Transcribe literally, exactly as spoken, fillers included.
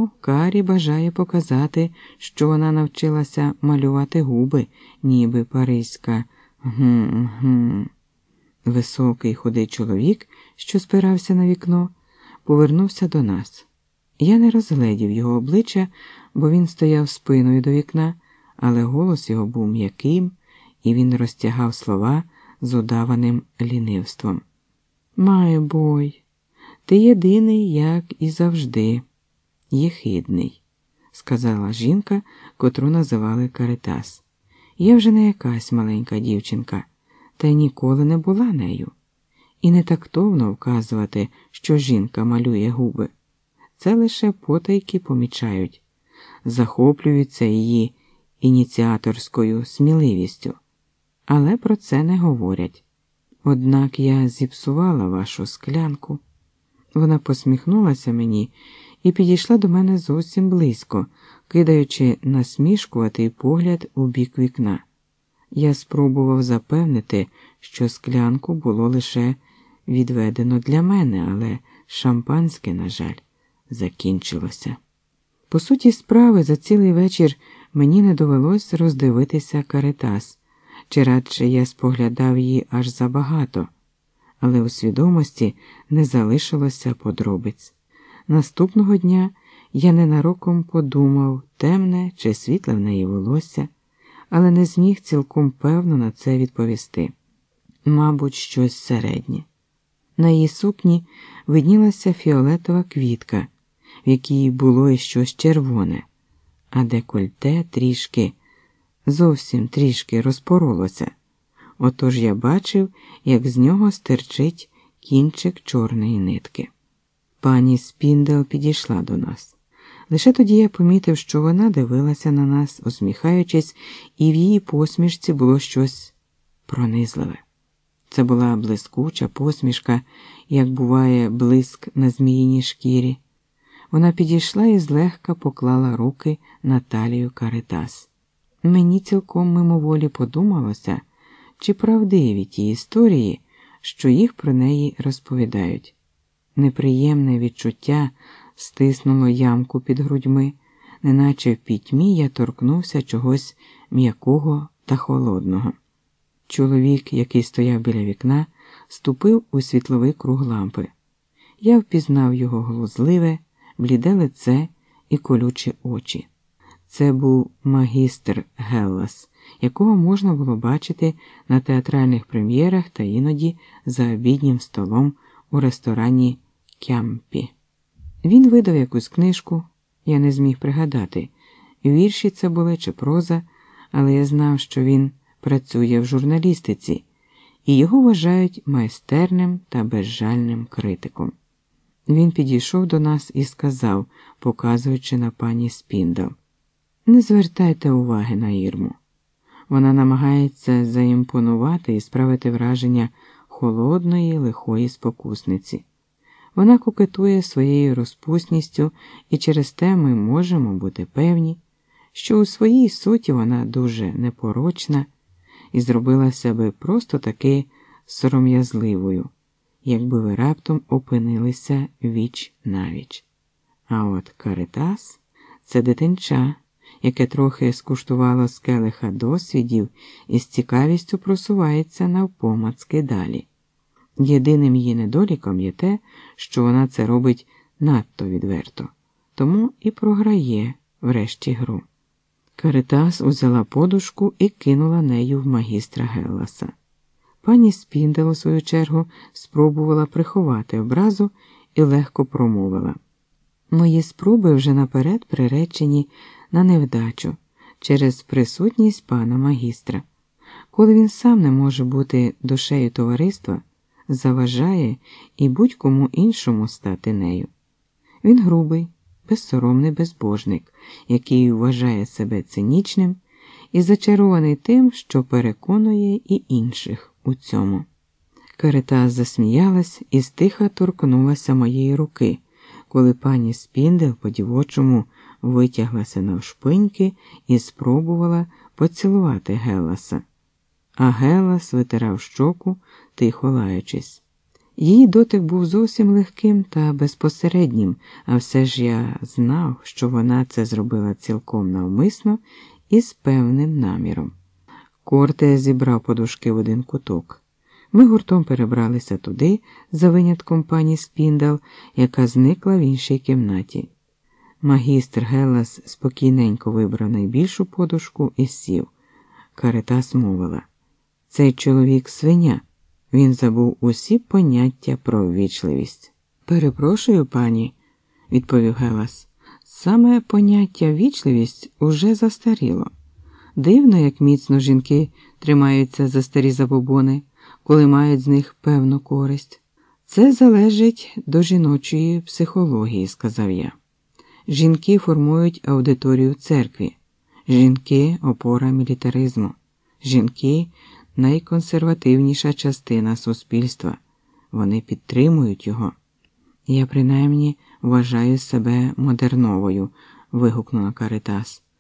О, Карі бажає показати, що вона навчилася малювати губи, ніби паризька. Гм-гм. Високий худий чоловік, що спирався на вікно, повернувся до нас. Я не розгледів його обличчя, бо він стояв спиною до вікна, але голос його був м'яким, і він розтягав слова з удаваним лінивством. «Май бой, ти єдиний, як і завжди, єхидний», – сказала жінка, котру називали Каритас. Я вже не якась маленька дівчинка, та й ніколи не була нею. І не тактовно вказувати, що жінка малює губи. Це лише потайки помічають, захоплюються її ініціаторською сміливістю. Але про це не говорять. Однак я зіпсувала вашу склянку. Вона посміхнулася мені і підійшла до мене зовсім близько, кидаючи насмішкуватий погляд у бік вікна. Я спробував запевнити, що склянку було лише відведено для мене, але шампанське, на жаль, закінчилося. По суті справи, за цілий вечір мені не довелось роздивитися Каритас, чи радше я споглядав її аж забагато, але у свідомості не залишилося подробиць. Наступного дня я ненароком подумав, темне чи світле в неї волосся, але не зміг цілком певно на це відповісти. Мабуть, щось середнє. На її сукні виднілася фіолетова квітка, в якій було і щось червоне, а декольте трішки, зовсім трішки розпоролося. Отож я бачив, як з нього стирчить кінчик чорної нитки. Пані Спіндел підійшла до нас. Лише тоді я помітив, що вона дивилася на нас, усміхаючись, і в її посмішці було щось пронизливе. Це була блискуча посмішка, як буває блиск на зміїній шкірі. Вона підійшла і злегка поклала руки на талію Каритас. Мені цілком мимоволі подумалося, чи правдиві ті історії, що їх про неї розповідають. Неприємне відчуття стиснуло ямку під грудьми, неначе в пітьмі я торкнувся чогось м'якого та холодного. Чоловік, який стояв біля вікна, ступив у світловий круг лампи. Я впізнав його глузливе, бліде лице і колючі очі. Це був магістр Геллас, якого можна було бачити на театральних прем'єрах та іноді за обіднім столом у ресторані Кямпі. Він видав якусь книжку, я не зміг пригадати, вірші це були чи проза, але я знав, що він працює в журналістиці, і його вважають майстерним та безжальним критиком. Він підійшов до нас і сказав, показуючи на пані Спіндел: «Не звертайте уваги на Ірму. Вона намагається заімпонувати і справити враження холодної, лихої спокусниці. Вона кокетує своєю розпусністю, і через те ми можемо бути певні, що у своїй суті вона дуже непорочна і зробилася би просто таки сором'язливою, якби ви раптом опинилися віч навіч. А от Каритас – це дитинча, яке трохи скуштувало з келиха досвідів і з цікавістю просувається навпомацки далі. Єдиним її недоліком є те, що вона це робить надто відверто, тому і програє врешті гру». Каритас узяла подушку і кинула нею в магістра Гелласа. Пані Спіндел, у свою чергу, спробувала приховати образу і легко промовила: «Мої спроби вже наперед приречені на невдачу через присутність пана магістра. Коли він сам не може бути душею товариства, заважає і будь-кому іншому стати нею. Він грубий, безсоромний безбожник, який вважає себе цинічним і зачарований тим, що переконує і інших у цьому». Каритас засміялась і стиха торкнулася моєї руки, коли пані Спіндел по-дівочому витяглася навшпиньки і спробувала поцілувати Гелласа. А Геллас витирав щоку, тихо лаючись. Її дотик був зовсім легким та безпосереднім, а все ж я знав, що вона це зробила цілком навмисно і з певним наміром. Корте зібрав подушки в один куток. Ми гуртом перебралися туди, за винятком пані Спіндал, яка зникла в іншій кімнаті. Магістр Геллас спокійненько вибрав найбільшу подушку і сів. Каретас мовила: «Цей чоловік свиня. Він забув усі поняття про ввічливість». «Перепрошую, пані», – відповів Геллас. «Саме поняття ввічливість уже застаріло. Дивно, як міцно жінки тримаються за старі забобони, коли мають з них певну користь. Це залежить до жіночої психології», – сказав я. «Жінки формують аудиторію в церкві. Жінки – опора мілітаризму. Жінки – найконсервативніша частина суспільства. Вони підтримують його». «Я принаймні вважаю себе модерновою», – вигукнула Каретас.